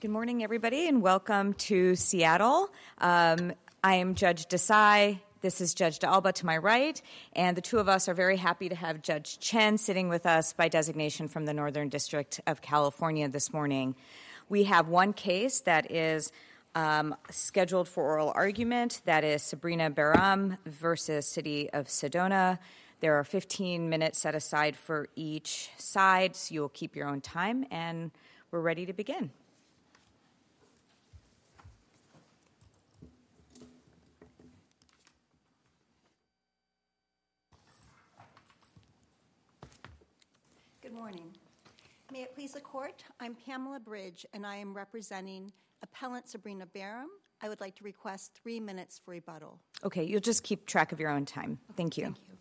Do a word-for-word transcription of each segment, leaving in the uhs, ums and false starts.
Good morning, everybody, and welcome to Seattle. Um, I am Judge Desai. This is Judge D'Alba to my right, and the two of us are very happy to have Judge Chen sitting with us by designation from the Northern District of California this morning. We have one case that is um, scheduled for oral argument. That is Sabrina Behram versus City of Sedona. There are fifteen minutes set aside for each side, so you'll keep your own time, and we're ready to begin. Good morning. May it please the court, I'm Pamela Bridge, and I am representing appellant Sabrina Behram. I would like to request three minutes for rebuttal. Okay, you'll just keep track of your own time. Thank you. Thank you.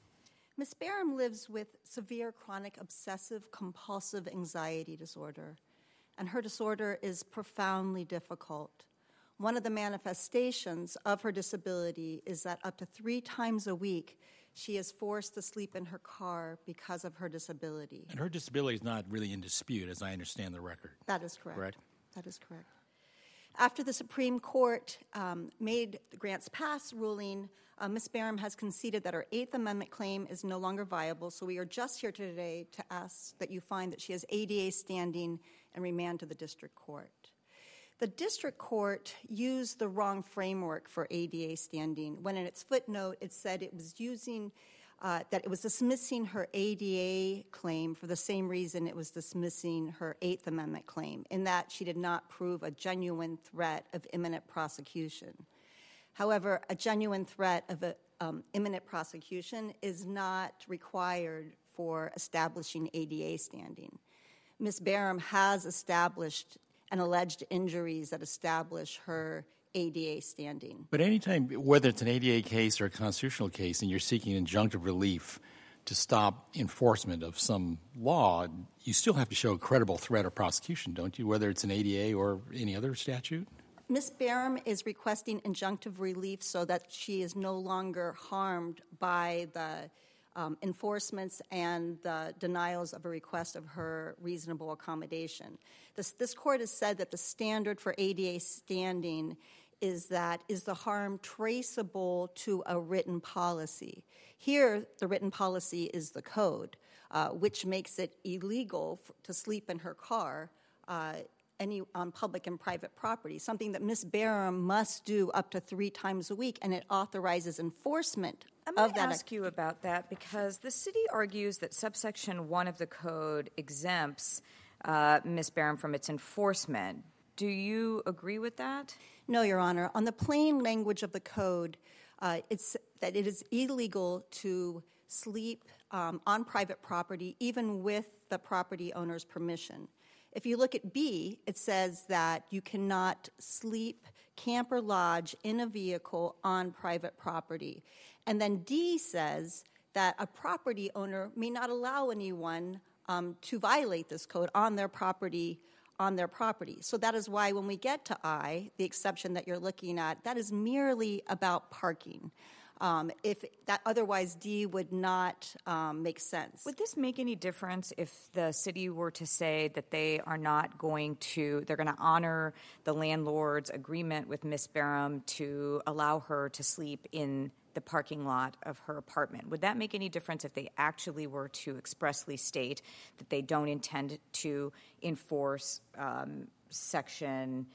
Miz Behram lives with severe chronic obsessive compulsive anxiety disorder, and her disorder is profoundly difficult. One of the manifestations of her disability is that up to three times a week, she is forced to sleep in her car because of her disability. And her disability is not really in dispute, as I understand the record. That is correct. Correct? That is correct. After the Supreme Court um, made the Grants Pass ruling, uh, Miz Behram has conceded that her Eighth Amendment claim is no longer viable, so we are just here today to ask that you find that she has A D A standing and remand to the district court. The district court used the wrong framework for A D A standing when in its footnote it said it was using, uh, that it was dismissing her A D A claim for the same reason it was dismissing her Eighth Amendment claim, in that she did not prove a genuine threat of imminent prosecution. However, a genuine threat of a, um, imminent prosecution is not required for establishing A D A standing. Miz Behram has established and alleged injuries that establish her A D A standing. But anytime, whether it's an A D A case or a constitutional case, and you're seeking injunctive relief to stop enforcement of some law, you still have to show a credible threat of prosecution, don't you, whether it's an A D A or any other statute? Miz Behram is requesting injunctive relief so that she is no longer harmed by the Um, enforcements and the denials of a request of her reasonable accommodation. This, this court has said that the standard for A D A standing is that is the harm traceable to a written policy. Here, the written policy is the code, uh, which makes it illegal f- to sleep in her car uh, any on public and private property, something that Miz Behram must do up to three times a week, and it authorizes enforcement I'm going of to that. ask you about that because the city argues that subsection one of the code exempts uh, Miz Behram from its enforcement. Do you agree with that? No, Your Honor. On the plain language of the code, uh, it's that it is illegal to sleep um, on private property, even with the property owner's permission. If you look at B, it says that you cannot sleep, camp, or lodge in a vehicle on private property. And then D says that a property owner may not allow anyone um, to violate this code on their property on their property. So that is why when we get to I, the exception that you're looking at, that is merely about parking. Um, if that otherwise D would not um, make sense. Would this make any difference if the city were to say that they are not going to, they're going to honor the landlord's agreement with Miz Behram to allow her to sleep in the parking lot of her apartment? Would that make any difference if they actually were to expressly state that they don't intend to enforce um, Section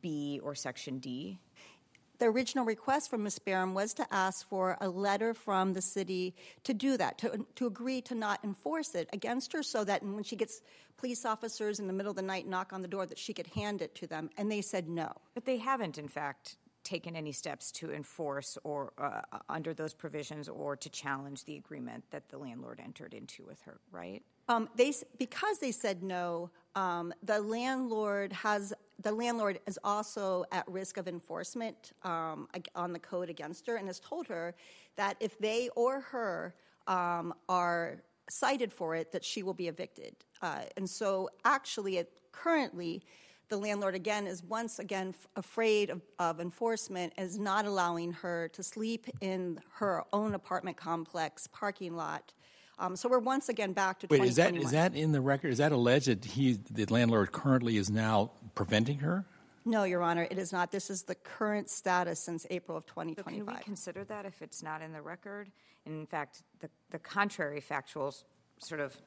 B or Section D? The original request from Miz Behram was to ask for a letter from the city to do that, to, to agree to not enforce it against her so that when she gets police officers in the middle of the night knock on the door that she could hand it to them, and they said no. But they haven't, in fact, taken any steps to enforce or uh, under those provisions or to challenge the agreement that the landlord entered into with her, right? Um, they, because they said no, um, the landlord has the landlord is also at risk of enforcement um, on the code against her, and has told her that if they or her um, are cited for it, that she will be evicted. Uh, and so, actually, it, currently, the landlord again is once again f- afraid of, of enforcement, is not allowing her to sleep in her own apartment complex parking lot Um, so we're once again back to Wait, twenty is that twenty-one. is that in the record? Is that alleged that he, the landlord, currently is now preventing her? No, Your Honor, it is not. This is the current status since April of twenty twenty-five. So can we consider that if it's not in the record? In fact, the, the contrary factual sort of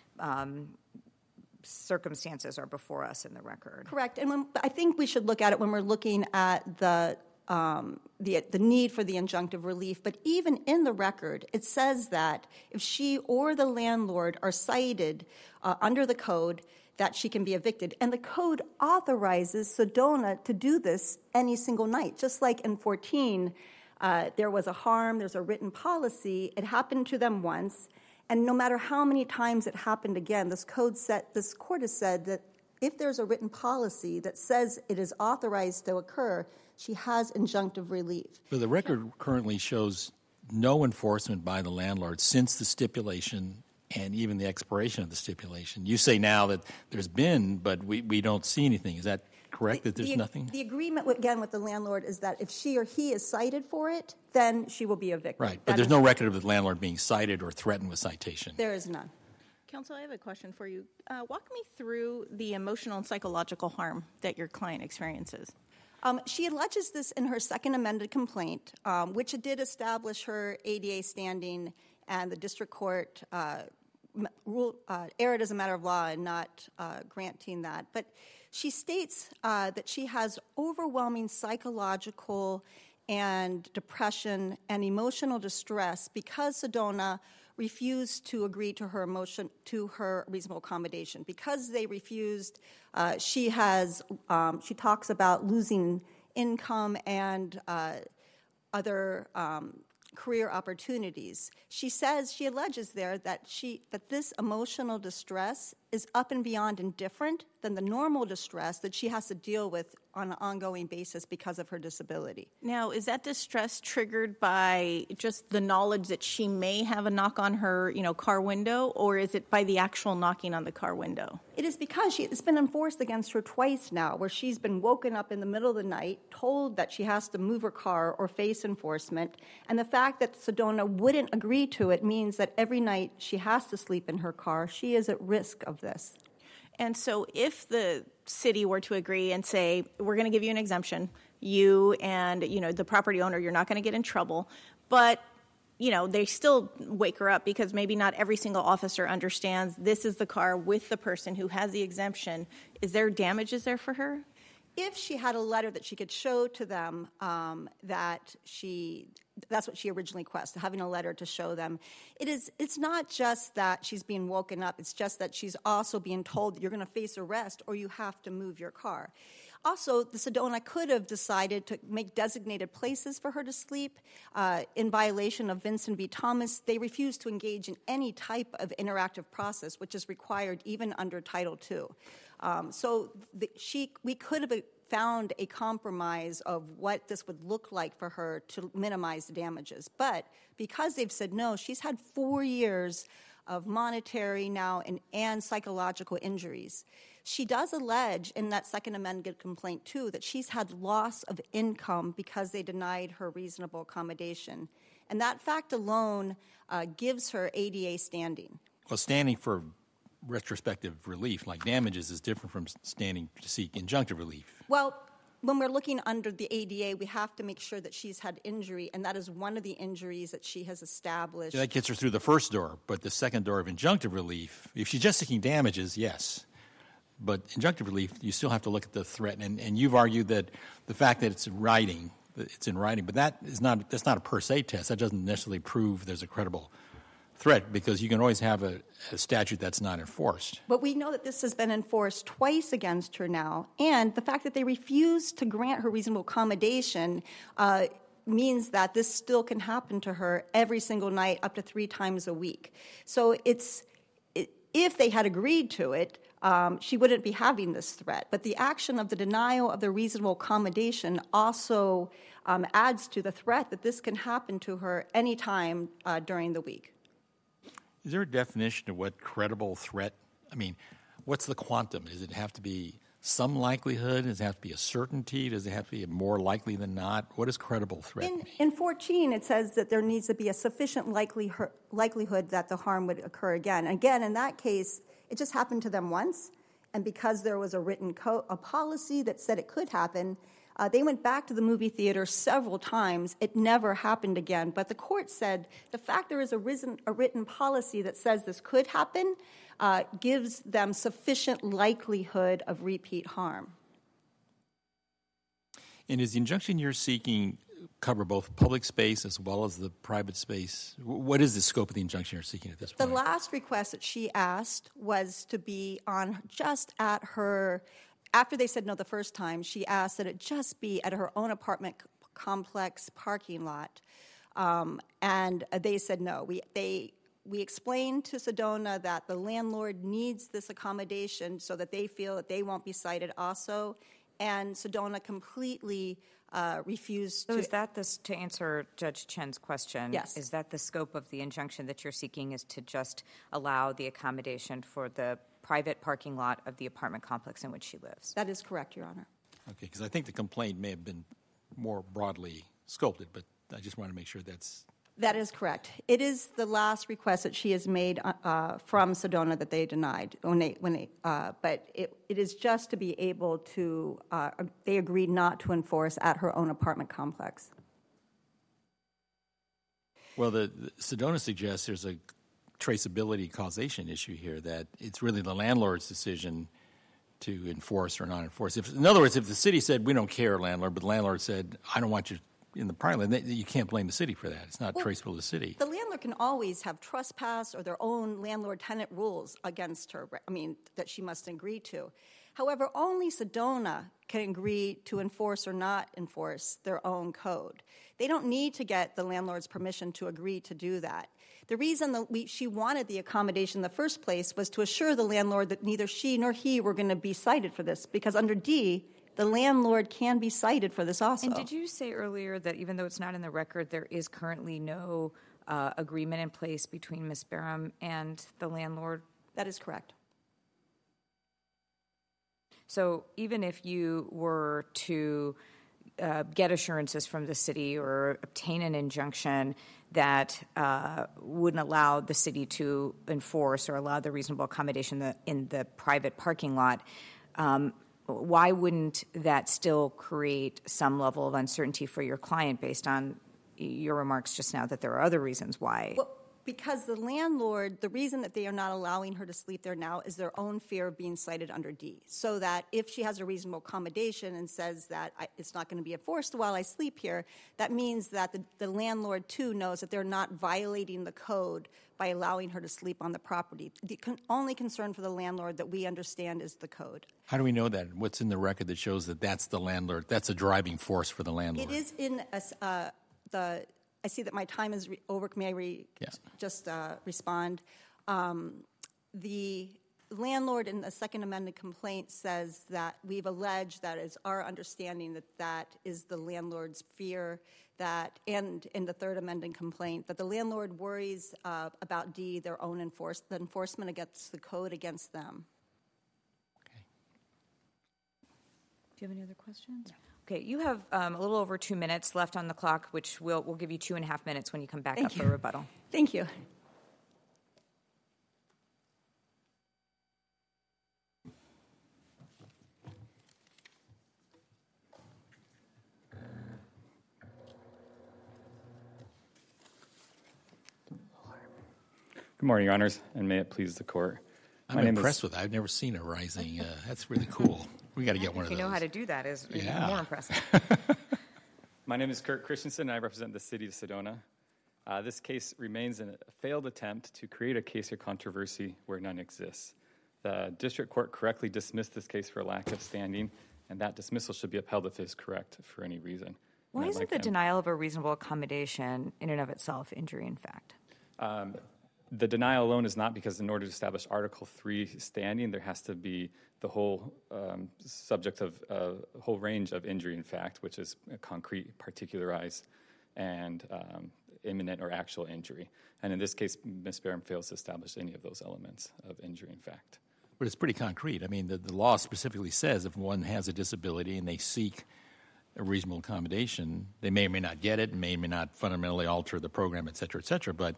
um, circumstances are before us in the record. Correct. And when, I think we should look at it when we're looking at the, um, the, the need for the injunctive relief. But even in the record, it says that if she or the landlord are cited uh, under the code, that she can be evicted. And the code authorizes Sedona to do this any single night. Just like in fourteen, uh, there was a harm, there's a written policy, it happened to them once, and no matter how many times it happened again, this code set, this court has said that if there's a written policy that says it is authorized to occur, she has injunctive relief. But the record currently shows no enforcement by the landlord since the stipulation and even the expiration of the stipulation. You say now that there's been, but we, we don't see anything. Is that correct, that there's the, nothing? The agreement, again, with the landlord is that if she or he is cited for it, then she will be evicted. Right, That but there's is- no record of the landlord being cited or threatened with citation. There is none. Counsel, I have a question for you. Uh, walk me through the emotional and psychological harm that your client experiences. Um, she alleges this in her second amended complaint, um, which did establish her A D A standing, and the district court uh, m- ruled, uh, erred as a matter of law in not uh, granting that. But she states uh, that she has overwhelming psychological and depression and emotional distress because Sedona refused to agree to her emotion to her reasonable accommodation. Because they refused, uh, she has um, she talks about losing income and uh, other um, career opportunities. She says, she alleges there that she that this emotional distress is up and beyond and different than the normal distress that she has to deal with on an ongoing basis because of her disability. Now, is that distress triggered by just the knowledge that she may have a knock on her, you know, car window, or is it by the actual knocking on the car window? It is because she, it's been enforced against her twice now, where she's been woken up in the middle of the night, told that she has to move her car or face enforcement, and the fact that Sedona wouldn't agree to it means that every night she has to sleep in her car. She is at risk of this. And so if the city were to agree and say, we're going to give you an exemption, you and, you know, the property owner, you're not going to get in trouble, but, you know, they still wake her up because maybe not every single officer understands this is the car with the person who has the exemption. Is there damages there for her? If she had a letter that she could show to them um, that she, that's what she originally requested, having a letter to show them. It is, it's not just that she's being woken up, it's just that she's also being told that you're going to face arrest or you have to move your car. Also, the Sedona could have decided to make designated places for her to sleep. Uh, in violation of Vincent v. Thomas, they refused to engage in any type of interactive process, which is required even under Title two. Um, so the, she, we could have found a compromise of what this would look like for her to minimize the damages. But because they've said no, she's had four years of monetary now and, and psychological injuries. She does allege in that second amended complaint, too, that she's had loss of income because they denied her reasonable accommodation. And that fact alone uh, gives her A D A standing. Well, standing for retrospective relief, like damages, is different from standing to seek injunctive relief. Well, when we're looking under the A D A, we have to make sure that she's had injury, and that is one of the injuries that she has established. That gets her through the first door, but the second door of injunctive relief, if she's just seeking damages, yes. But injunctive relief, you still have to look at the threat, and, and you've argued that the fact that it's in writing, that it's in writing, but that is not that's not a per se test. That doesn't necessarily prove there's a credible threat, because you can always have a, a statute that's not enforced. But we know that this has been enforced twice against her now, and the fact that they refused to grant her reasonable accommodation uh, means that this still can happen to her every single night, up to three times a week. So it's it, if they had agreed to it, um, she wouldn't be having this threat. But the action of the denial of the reasonable accommodation also um, adds to the threat that this can happen to her any time uh, during the week. Is there a definition of what credible threat? I mean, what's the quantum? Does it have to be some likelihood? Does it have to be a certainty? Does it have to be more likely than not? What does credible threat In, mean? in fourteen, it says that there needs to be a sufficient likelihood, likelihood that the harm would occur again. Again, in that case, it just happened to them once, and because there was a written co- a policy that said it could happen, uh, they went back to the movie theater several times. It never happened again. But the court said the fact there is a, risen, a written policy that says this could happen uh, gives them sufficient likelihood of repeat harm. And is the injunction you're seeking cover both public space as well as the private space? What is the scope of the injunction you're seeking at this The point? last request that she asked was to be on just at her, after they said no the first time, she asked that it just be at her own apartment c- complex parking lot. Um, and they said no. We, they, we explained to Sedona that the landlord needs this accommodation so that they feel that they won't be cited also. And Sedona completely uh, refused So to. is that this, to answer Judge Chen's question? Yes. Is that the scope of the injunction that you're seeking, is to just allow the accommodation for the private parking lot of the apartment complex in which she lives? That is correct, Your Honor. Okay, because I think the complaint may have been more broadly scoped, but I just want to make sure that's... That is correct. It is the last request that she has made uh, from Sedona that they denied. When they, when they, uh, but it, it is just to be able to, uh, they agreed not to enforce at her own apartment complex. Well, the, the Sedona suggests there's a traceability causation issue here, that it's really the landlord's decision to enforce or not enforce. If, in other words, if the city said, we don't care, landlord, but the landlord said, I don't want you in the private land, you can't blame the city for that. It's not Well, traceable to the city. The landlord can always have trespass or their own landlord-tenant rules against her, I mean, that she must agree to. However, only Sedona can agree to enforce or not enforce their own code. They don't need to get the landlord's permission to agree to do that. The reason that we, she wanted the accommodation in the first place was to assure the landlord that neither she nor he were going to be cited for this, because under D, the landlord can be cited for this also. And did you say earlier that even though it's not in the record, there is currently no uh, agreement in place between Miz Barham and the landlord? That is correct. So even if you were to uh, get assurances from the city or obtain an injunction that uh, wouldn't allow the city to enforce or allow the reasonable accommodation the, in the private parking lot, um, why wouldn't that still create some level of uncertainty for your client based on your remarks just now that there are other reasons why? Well, because the landlord, the reason that they are not allowing her to sleep there now is their own fear of being cited under D. So that if she has a reasonable accommodation and says that I, it's not going to be enforced while I sleep here, that means that the, the landlord, too, knows that they're not violating the code by allowing her to sleep on the property. The con- only concern for the landlord that we understand is the code. How do we know that? What's in the record that shows that that's the landlord, that's a driving force for the landlord? It is in a, uh, the... I see that my time is re- over. May I re- Yeah. just uh, respond? Um, the landlord in the Second Amended complaint says that we've alleged that it's our understanding that that is the landlord's fear, that, and in the Third Amended complaint, that the landlord worries uh, about D, their own enforce, the enforcement against the code against them. Okay. Do you have any other questions? Okay, you have um, a little over two minutes left on the clock, which we'll, we'll give you two and a half minutes when you come back Thank up you. for rebuttal. Thank you. Good morning, Your Honors, and may it please the Court. I'm My name impressed is, with that. I've never seen a rising. Uh, that's really cool. We got to get one If of you those. know how to do that, is even Yeah. more impressive. My name is Kurt Christensen, and I represent the City of Sedona. Uh, this case remains a failed attempt to create a case or controversy where none exists. The District Court correctly dismissed this case for lack of standing, and that dismissal should be upheld if it is correct for any reason. Why And I'd isn't like the to- denial of a reasonable accommodation in and of itself injury in fact? Um, the denial alone is not, because in order to establish Article three standing, there has to be the whole um, subject of a uh, whole range of injury in fact, which is concrete, particularized, and um, imminent or actual injury. And in this case, Miz Barham fails to establish any of those elements of injury in fact. But it's pretty concrete. I mean, the, the law specifically says if one has a disability and they seek a reasonable accommodation, they may or may not get it, may or may not fundamentally alter the program, et cetera, et cetera. But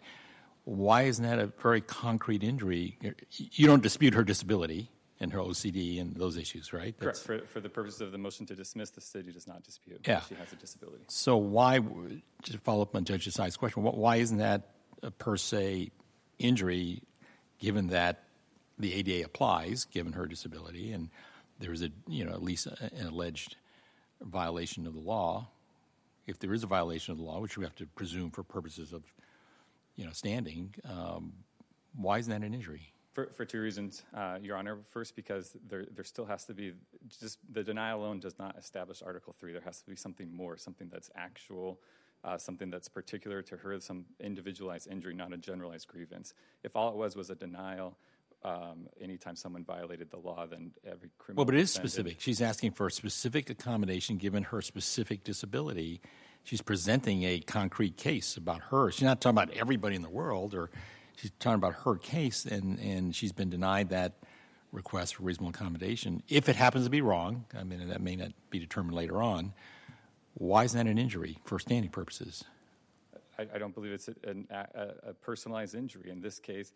why isn't that a very concrete injury? You don't dispute her disability and her O C D and those issues, right? That's correct. For, for the purposes of the motion to dismiss, the city does not dispute yeah. that she has a disability. So why, just to follow up on Judge Desai's question, why isn't that a per se injury given that the A D A applies, given her disability, and there is a, you know, at least an alleged violation of the law? If there is a violation of the law, which we have to presume for purposes of, you know, standing, um, why isn't that an injury? For, for two reasons, uh, Your Honor. First, because there there still has to be, just the denial alone does not establish Article three. There has to be something more, something that's actual, uh, something that's particular to her, some individualized injury, not a generalized grievance. If all it was was a denial, um, anytime someone violated the law, then every criminal... Well, but it is defendant, specific. She's asking for a specific accommodation given her specific disability. She's presenting a concrete case about her. She's not talking about everybody in the world, or she's talking about her case, and, and she's been denied that request for reasonable accommodation. If it happens to be wrong, I mean, that may not be determined later on, why isn't that an injury for standing purposes? I, I don't believe it's a, a, a personalized injury. In this case,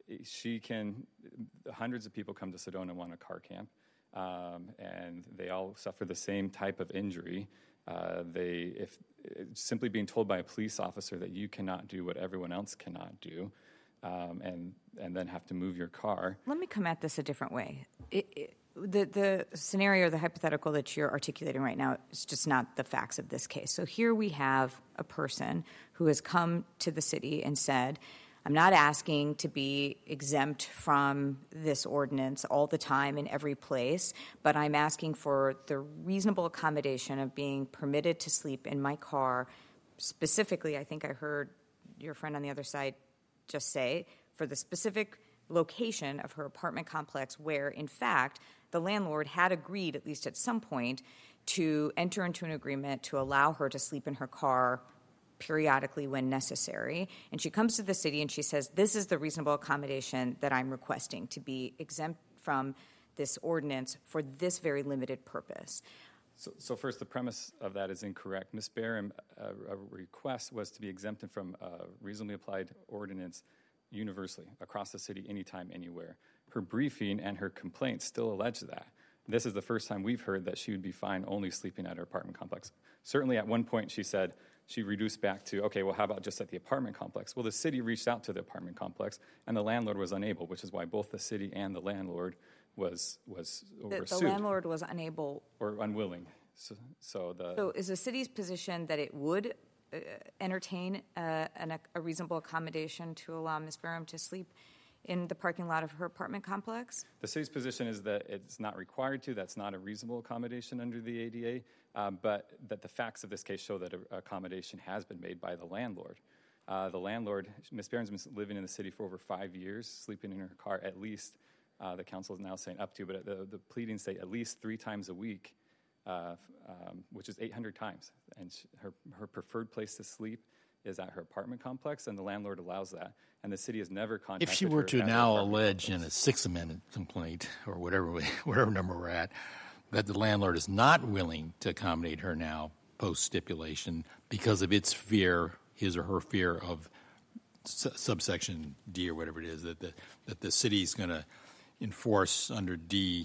she can, hundreds of people come to Sedona and want a car camp, um, and they all suffer the same type of injury. Uh, they, if simply being told by a police officer that you cannot do what everyone else cannot do, um, and and then have to move your car. Let me come at this a different way. It, it, the the scenario, the hypothetical that you're articulating right now is just not the facts of this case. So here we have a person who has come to the city and said, I'm not asking to be exempt from this ordinance all the time in every place, but I'm asking for the reasonable accommodation of being permitted to sleep in my car. Specifically, I think I heard your friend on the other side just say, for the specific location of her apartment complex where, in fact, the landlord had agreed, at least at some point, to enter into an agreement to allow her to sleep in her car periodically when necessary. And she comes to the city and she says, this is the reasonable accommodation that I'm requesting, to be exempt from this ordinance for this very limited purpose. So, so first, the premise of that is incorrect. Miz Barham, uh, a request was to be exempted from a reasonably applied ordinance universally, across the city, anytime, anywhere. Her briefing and her complaint still allege that. This is the first time we've heard that she would be fine only sleeping at her apartment complex. Certainly at one point she said, she reduced back to, okay, well, how about just at the apartment complex? Well, the city reached out to the apartment complex, and the landlord was unable, which is why both the city and the landlord was was The, were the sued. landlord was unable. Or unwilling. So, so the So is the city's position that it would uh, entertain uh, an, a reasonable accommodation to allow Miz Barham to sleep in the parking lot of her apartment complex? The city's position is that it's not required to. That's not a reasonable accommodation under the A D A, um, but that the facts of this case show that a accommodation has been made by the landlord. Uh, the landlord, Miz Barham's been living in the city for over five years, sleeping in her car at least, uh, the council is now saying up to, but the, the pleadings say at least three times a week, uh, um, which is eight hundred times. And she, her, her preferred place to sleep is at her apartment complex, and the landlord allows that. And the city has never contacted her. If she were to at her now apartment allege complex. in a Sixth Amendment complaint, or whatever we, whatever number we're at, that the landlord is not willing to accommodate her now post-stipulation because of its fear, his or her fear of su- subsection D or whatever it is, that the, that the city's going to enforce under D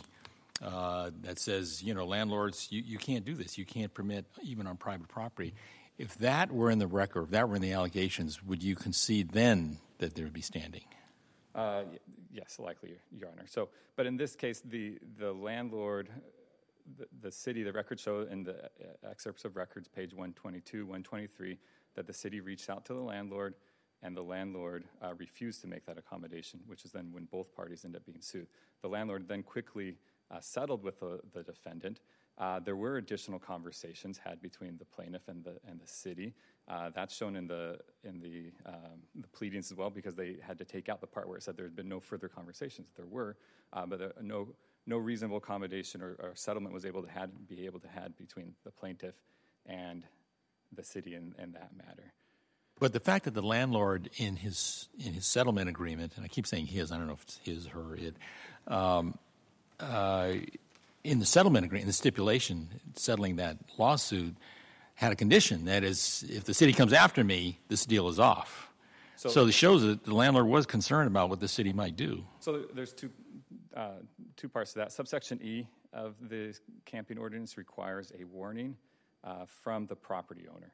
uh, that says, you know, landlords, you, you can't do this. You can't permit even on private property. If that were in the record, if that were in the allegations, would you concede then that there would be standing? Uh, y- yes, likely, Your Honor. So, but in this case, the the landlord, the, the city, the records show in the uh, excerpts of records, page one twenty-two, one twenty-three, that the city reached out to the landlord, and the landlord uh, refused to make that accommodation, which is then when both parties end up being sued. The landlord then quickly uh, settled with the, the defendant. Uh, there were additional conversations had between the plaintiff and the and the city. Uh, that's shown in the in the um, the pleadings as well, because they had to take out the part where it said there had been no further conversations. There were, uh, but there, no no reasonable accommodation or, or settlement was able to had be able to had between the plaintiff and the city in, in that matter. But the fact that the landlord in his in his settlement agreement, and I keep saying his, I don't know if it's his, her, it, um, uh, in the settlement agreement, in the stipulation settling that lawsuit, had a condition that is, if the city comes after me, this deal is off. So, so it shows that the landlord was concerned about what the city might do. So there's two uh, two parts to that. Subsection E of the camping ordinance requires a warning uh, from the property owner.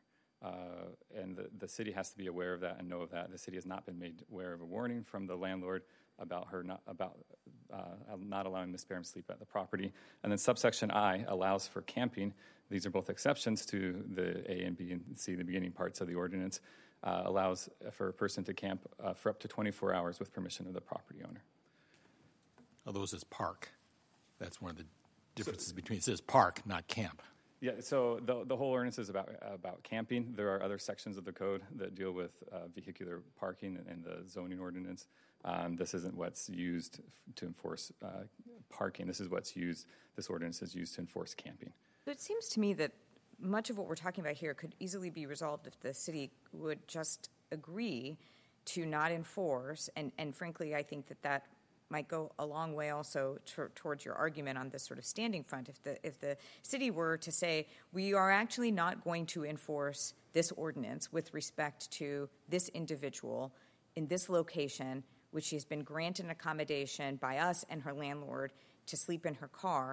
Uh, and the, the city has to be aware of that and know of that. The city has not been made aware of a warning from the landlord about her not about uh, not allowing Miz Barham to sleep at the property. And then subsection I allows for camping. These are both exceptions to the A and B and C, the beginning parts of the ordinance. Uh, allows for a person to camp uh, for up to twenty-four hours with permission of the property owner. Although it says park. That's one of the differences so, between, it says park, not camp. Yeah, so the the whole ordinance is about about camping. There are other sections of the code that deal with uh, vehicular parking and the zoning ordinance. Um, this isn't what's used to enforce uh, parking. This is what's used, this ordinance is used to enforce camping. So it seems to me that much of what we're talking about here could easily be resolved if the city would just agree to not enforce, and, and frankly, I think that that might go a long way also t- towards your argument on this sort of standing front. If the if the city were to say, we are actually not going to enforce this ordinance with respect to this individual in this location, which she has been granted an accommodation by us and her landlord to sleep in her car,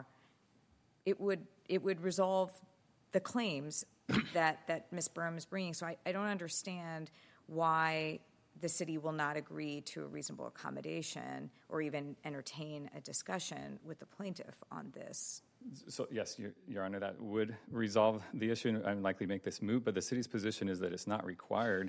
it would it would resolve the claims that, that Miz Barham is bringing. So I, I don't understand why the city will not agree to a reasonable accommodation or even entertain a discussion with the plaintiff on this. So, yes, Your, Your Honor, that would resolve the issue and likely make this moot, but the city's position is that it's not required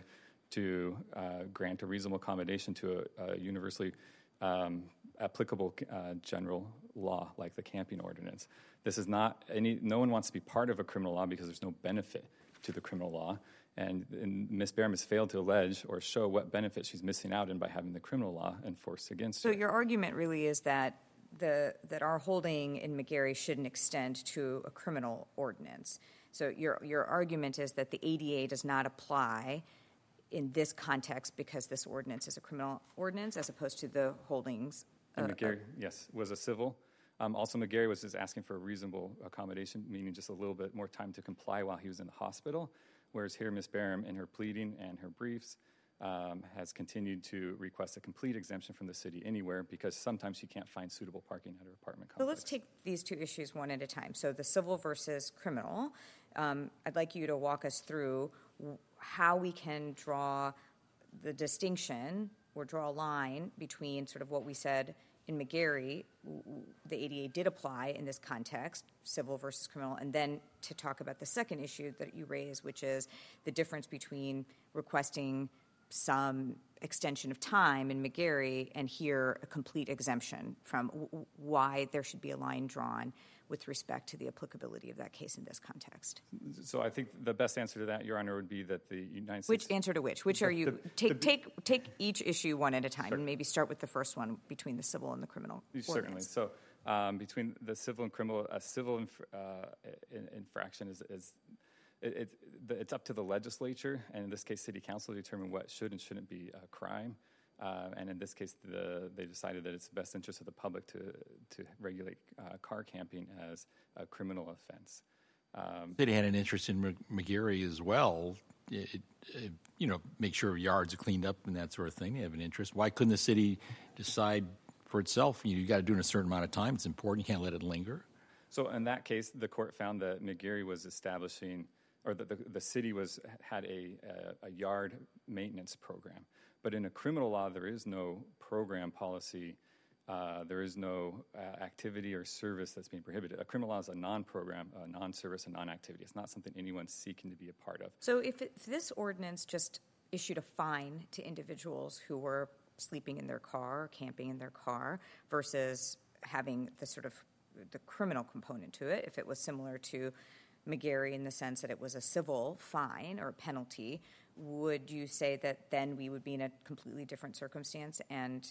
to uh, grant a reasonable accommodation to a, a universally um, applicable uh, general law like the camping ordinance. This is not any, no one wants to be part of a criminal law because there's no benefit to the criminal law. And, and Miz Barham has failed to allege or show what benefit she's missing out in by having the criminal law enforced against so her. So your argument really is that the that our holding in McGarry shouldn't extend to a criminal ordinance. So your your argument is that the A D A does not apply in this context because this ordinance is a criminal ordinance as opposed to the holdings. Uh, and McGarry, yes, was a civil. Um, also, McGarry was just asking for a reasonable accommodation, meaning just a little bit more time to comply while he was in the hospital. Whereas here, Miz Barham, in her pleading and her briefs, um, has continued to request a complete exemption from the city anywhere because sometimes she can't find suitable parking at her apartment complex. So let's take these two issues one at a time. So the civil versus criminal. Um, I'd like you to walk us through how we can draw the distinction or draw a line between sort of what we said in McGarry, the A D A did apply in this context, civil versus criminal, and then to talk about the second issue that you raised, which is the difference between requesting some extension of time in McGarry and here a complete exemption from w- why there should be a line drawn with respect to the applicability of that case in this context. So I think the best answer to that, Your Honor, would be that the United States... Which answer to which? Which are you... The, take, the, take, take each issue one at a time, sure. And maybe start with the first one between the civil and the criminal. Certainly. Ordinance. So um, between the civil and criminal, a civil inf- uh, infraction is... is it, it, it's up to the legislature, and in this case, city council, to determine what should and shouldn't be a crime. Uh, and in this case, the, they decided that it's the best interest of the public to to regulate uh, car camping as a criminal offense. Um, they had an interest in McGarry as well. It, it, you know, make sure yards are cleaned up and that sort of thing. They have an interest. Why couldn't the city decide for itself? You know, you got to do it in a certain amount of time. It's important. You can't let it linger. So in that case, the court found that McGarry was establishing, or that the, the city was had a, a, a yard maintenance program. But in a criminal law, there is no program policy. Uh, there is no uh, activity or service that's being prohibited. A criminal law is a non-program, a non-service, a non-activity. It's not something anyone's seeking to be a part of. So if, it, if this ordinance just issued a fine to individuals who were sleeping in their car, or camping in their car, versus having the sort of the criminal component to it, if it was similar to McGarry in the sense that it was a civil fine or penalty, would you say that then we would be in a completely different circumstance? And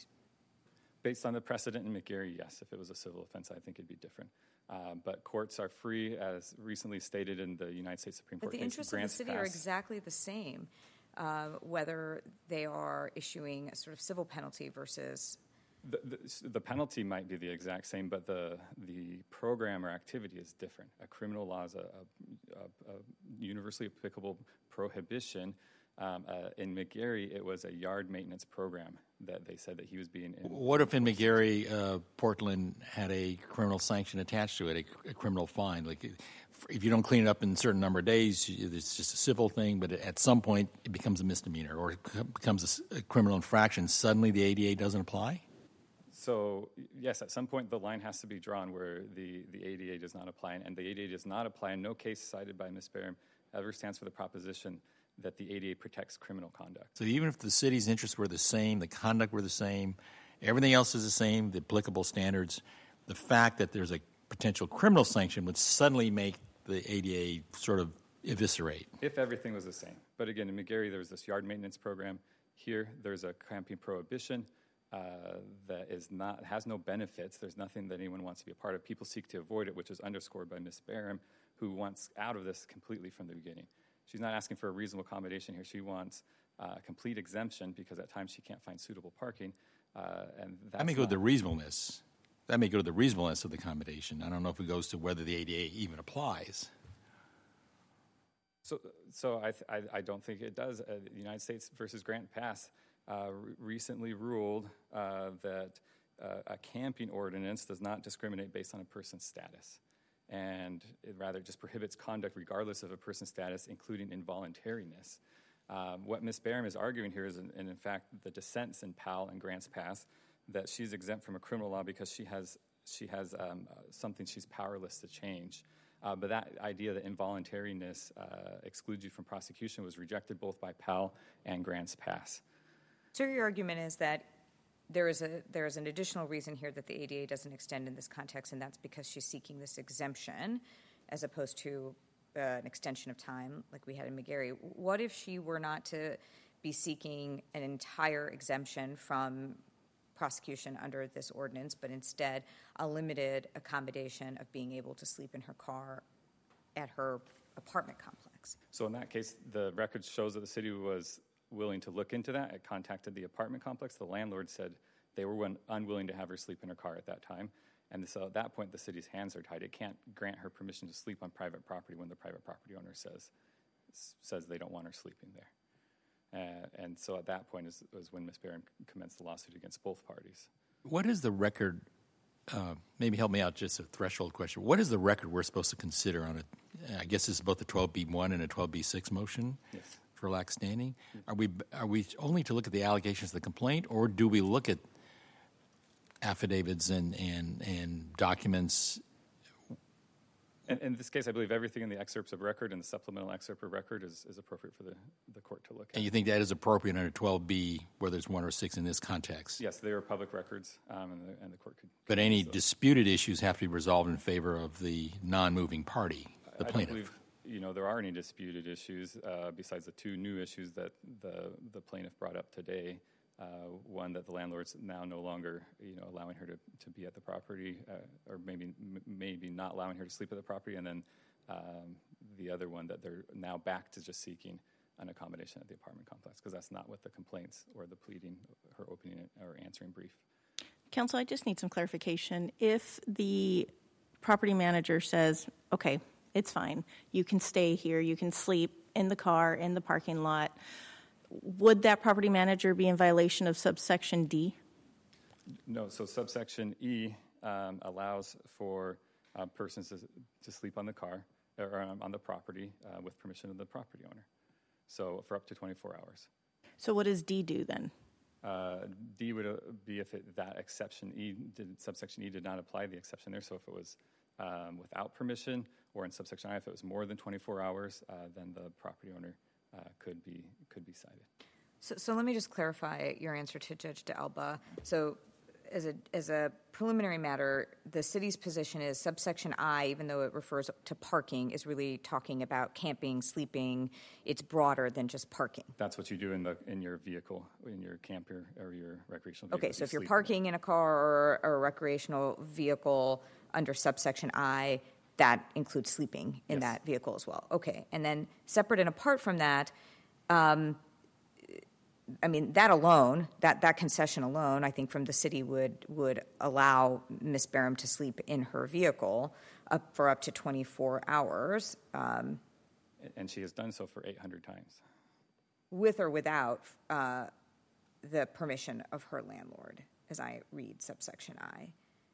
based on the precedent in McGarry, yes. If it was a civil offense, I think it'd be different. Uh, but courts are free, as recently stated in the United States Supreme Court but the case, interests of the city pass. are exactly the same. uh, whether they are issuing a sort of civil penalty versus. The, the, the penalty might be the exact same, but the the program or activity is different. A criminal law is a, a, a universally applicable prohibition. Um, uh, in McGarry, it was a yard maintenance program that they said that he was being in. What if in McGarry, uh, Portland had a criminal sanction attached to it, a, a criminal fine? Like, if you don't clean it up in a certain number of days, it's just a civil thing, but at some point it becomes a misdemeanor or it becomes a, a criminal infraction. Suddenly the A D A doesn't apply? So, yes, at some point the line has to be drawn where the, the A D A does not apply, and the A D A does not apply, and no case cited by Miz Barham ever stands for the proposition that the A D A protects criminal conduct. So even if the city's interests were the same, the conduct were the same, everything else is the same, the applicable standards, the fact that there's a potential criminal sanction would suddenly make the A D A sort of eviscerate. If everything was the same. But again, in McGarry, there was this yard maintenance program. Here, there's a camping prohibition uh, that is not has no benefits. There's nothing that anyone wants to be a part of. People seek to avoid it, which is underscored by Miz Barham, who wants out of this completely from the beginning. She's not asking for a reasonable accommodation here. She wants uh, complete exemption because at times she can't find suitable parking. Uh, and that's that may go not, to the reasonableness. That may go to the reasonableness of the accommodation. I don't know if it goes to whether the A D A even applies. So, so I, th- I, I don't think it does. Uh, the United States versus Grant Pass uh, re- recently ruled uh, that uh, a camping ordinance does not discriminate based on a person's status. And it rather just prohibits conduct regardless of a person's status, including involuntariness. Um, what Miz Barham is arguing here is, in, and in fact, the dissents in Powell and Grants Pass, that she's exempt from a criminal law because she has she has um, uh, something she's powerless to change. Uh, but that idea that involuntariness uh, excludes you from prosecution was rejected both by Powell and Grants Pass. So your argument is that There is a there is an additional reason here that the A D A doesn't extend in this context, and that's because she's seeking this exemption as opposed to uh, an extension of time like we had in McGarry. What if she were not to be seeking an entire exemption from prosecution under this ordinance, but instead a limited accommodation of being able to sleep in her car at her apartment complex? So in that case, the record shows that the city was willing to look into that. It contacted the apartment complex. The landlord said they were unwilling to have her sleep in her car at that time. And so at that point, the city's hands are tied. It can't grant her permission to sleep on private property when the private property owner says says they don't want her sleeping there. Uh, and so at that point is, is when Miz Barham commenced the lawsuit against both parties. What is the record, uh, maybe help me out, just a threshold question. What is the record we're supposed to consider on it? I guess this is both a twelve B one and a twelve B six motion? Yes. For lack standing? Are we are we only to look at the allegations of the complaint, or do we look at affidavits and, and, and documents? In, in this case, I believe everything in the excerpts of record and the supplemental excerpt of record is, is appropriate for the, the court to look at. And you think that is appropriate under twelve B, whether it's one or six in this context? Yes, they are public records, um, and, the, and the court could... But any disputed issues have to be resolved in favor of the non-moving party, the I plaintiff. don't believe, you know, there are any disputed issues uh, besides the two new issues that the, the plaintiff brought up today. Uh, one that the landlord's now no longer, you know, allowing her to, to be at the property, uh, or maybe m- maybe not allowing her to sleep at the property, and then um, the other one that they're now back to just seeking an accommodation at the apartment complex, because that's not what the complaints or the pleading, her opening or answering brief. Counsel, I just need some clarification. If the property manager says, okay, it's fine, you can stay here, you can sleep in the car, in the parking lot, would that property manager be in violation of subsection D? No, so subsection E um, allows for uh, persons to, to sleep on the car or on, on the property uh, with permission of the property owner. So for up to twenty-four hours. So what does D do then? Uh, D would uh, be if it, that exception E did, subsection E did not apply the exception there. So if it was um, without permission, or in subsection I, if it was more than twenty-four hours, uh, then the property owner uh, could be could be cited. So, so let me just clarify your answer to Judge D'Alba. So, as a as a preliminary matter, the city's position is subsection I, even though it refers to parking, is really talking about camping, sleeping. It's broader than just parking. That's what you do in the in your vehicle, in your camper or your recreational vehicle. Okay, so you if you're sleep parking in a car or, or a recreational vehicle under subsection I, that includes sleeping in Yes. that vehicle as well. Okay, and then separate and apart from that, um, I mean, that alone, that, that concession alone, I think from the city would would allow Miz Barham to sleep in her vehicle up for up to twenty-four hours. Um, and she has done so for eight hundred times. With or without uh, the permission of her landlord, as I read subsection I.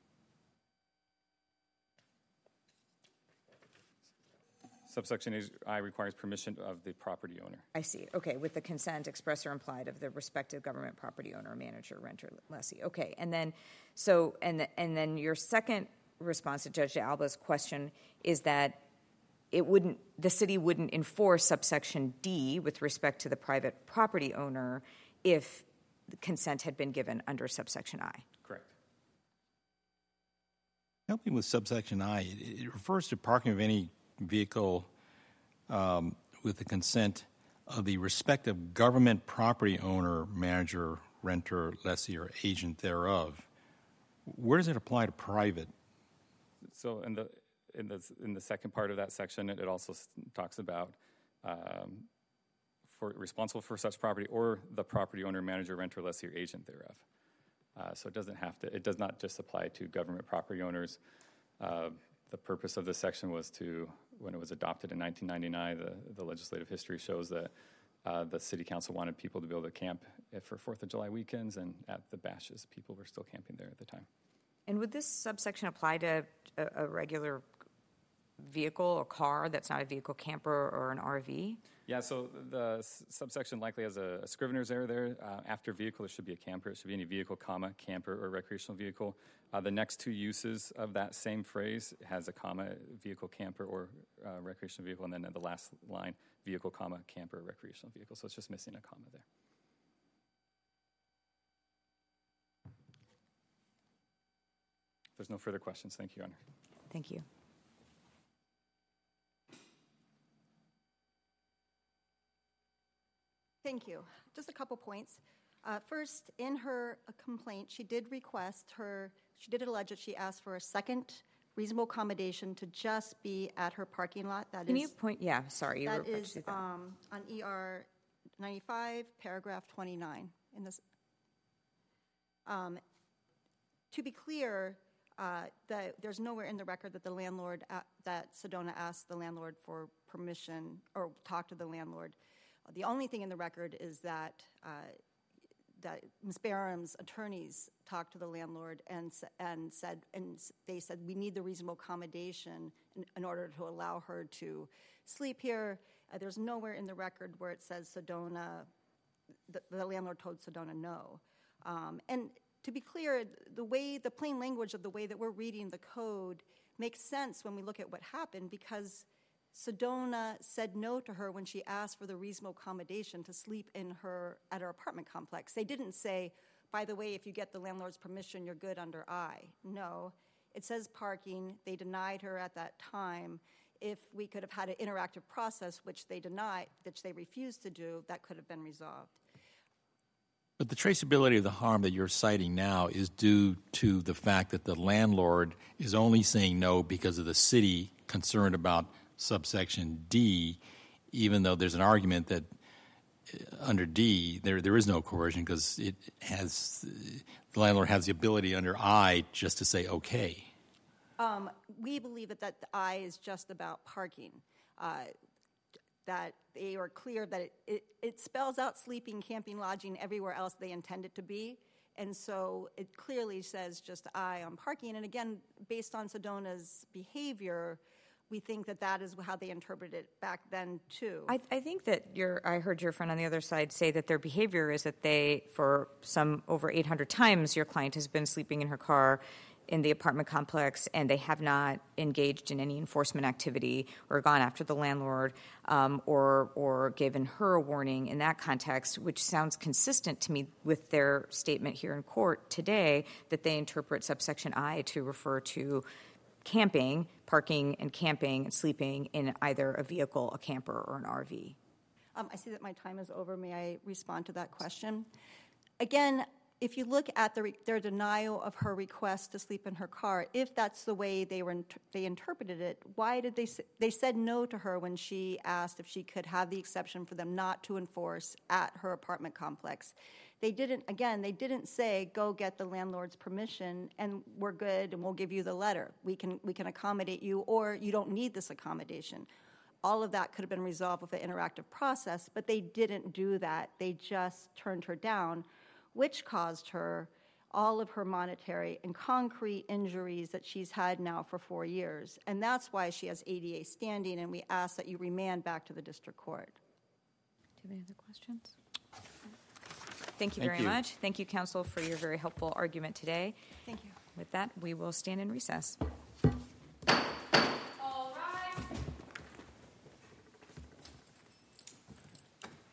Subsection I requires permission of the property owner. I see. Okay, with the consent express or implied of the respective government property owner, manager, renter, lessee. Okay, and then so and and then your second response to Judge Alba's question is that it wouldn't the city wouldn't enforce subsection D with respect to the private property owner if the consent had been given under subsection I. Correct. Help me with subsection I. It, it refers to parking of any vehicle um, with the consent of the respective government property owner, manager, renter, lessee, or agent thereof. Where does it apply to private? So in the in the in the second part of that section, it, it also talks about um, for responsible for such property or the property owner, manager, renter, lessee, or agent thereof. Uh, so it doesn't have to. It does not just apply to government property owners. Uh, The purpose of this section was to, when it was adopted in nineteen ninety-nine, the, the legislative history shows that uh, the city council wanted people to be able to camp for fourth of July weekends, and at the bashes, people were still camping there at the time. And would this subsection apply to a, a regular vehicle or car that's not a vehicle, camper, or an R V? Yeah, so the s- subsection likely has a, a scrivener's error there. Uh, after vehicle, there should be a camper. It should be any vehicle, comma, camper, or recreational vehicle. Uh, the next two uses of that same phrase has a comma, vehicle, camper, or uh, recreational vehicle, and then at the last line, vehicle, comma, camper, or recreational vehicle. So it's just missing a comma there. If there's no further questions, thank you, Your Honor. Thank you. Thank you. Just a couple points. Uh, first, in her uh, complaint, she did request her, she did allege that she asked for a second reasonable accommodation to just be at her parking lot. That Can is, you point? Yeah, sorry. You that were about is to do that. um, on E R ninety-five, paragraph twenty-nine. In this, um, to be clear, uh, that there's nowhere in the record that the landlord, uh, that Sedona asked the landlord for permission or talked to the landlord. The only thing in the record is that uh, that Miz Barham's attorneys talked to the landlord and and said and they said we need the reasonable accommodation in, in order to allow her to sleep here. Uh, there's nowhere in the record where it says Sedona, the, the landlord told Sedona no. Um, and to be clear, the way the plain language of the way that we're reading the code makes sense when we look at what happened, because Sedona said no to her when she asked for the reasonable accommodation to sleep in her at her apartment complex. They didn't say, by the way, if you get the landlord's permission, you're good under I. No, it says parking. They denied her at that time. If we could have had an interactive process, which they denied, which they refused to do, that could have been resolved. But the traceability of the harm that you're citing now is due to the fact that the landlord is only saying no because of the city concerned about subsection D, even though there's an argument that under D there there is no coercion because it has the landlord has the ability under I just to say okay. Um, we believe that, that the I is just about parking. Uh, that they are clear that it, it, it spells out sleeping, camping, lodging everywhere else they intend it to be. And so it clearly says just I on parking. And again, based on Sedona's behavior, we think that that is how they interpreted it back then, too. I, I think that your, I heard your friend on the other side say that their behavior is that they, for some over eight hundred times, your client has been sleeping in her car in the apartment complex, and they have not engaged in any enforcement activity or gone after the landlord um, or or given her a warning in that context, which sounds consistent to me with their statement here in court today that they interpret subsection I to refer to camping, parking and camping and sleeping in either a vehicle, a camper, or an R V. Um, I see that my time is over. May I respond to that question? Again, if you look at the re- their denial of her request to sleep in her car, if that's the way they were inter- they interpreted it, why did they s- they said no to her when she asked if she could have the exception for them not to enforce at her apartment complex? They didn't, again, they didn't say, go get the landlord's permission and we're good and we'll give you the letter. We can we can accommodate you, or you don't need this accommodation. All of that could have been resolved with an interactive process, but they didn't do that. They just turned her down, which caused her all of her monetary and concrete injuries that she's had now for four years. And that's why she has A D A standing, and we ask that you remand back to the district court. Do you have any other questions? Thank you Thank very you. much. Thank you, counsel, for your very helpful argument today. Thank you. With that, we will stand in recess.